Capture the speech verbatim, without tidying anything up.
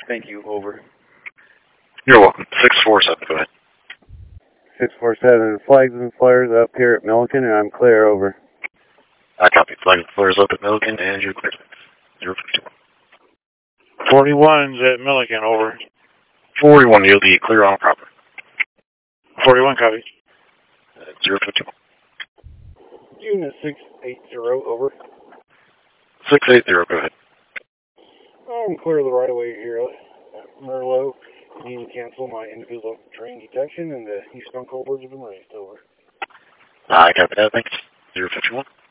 Thank you, over. You're welcome. six four seven, go ahead. six four seven, flags and flares up here at Milliken, and I'm clear, over. I copy. Flag and flares up at Milliken, and you're clear. zero fifty-one. forty-one's at Milliken, over. forty-one, you'll be clear on proper. forty-one, copy. Uh, zero fifty-one. Unit six eight zero, over. six eight zero, go ahead. I'm clear of the right-of-way here at Merlot. Need to cancel my individual train detection, and the eastbound culverts have been raised, over. I copy that, thanks. zero fifty-one.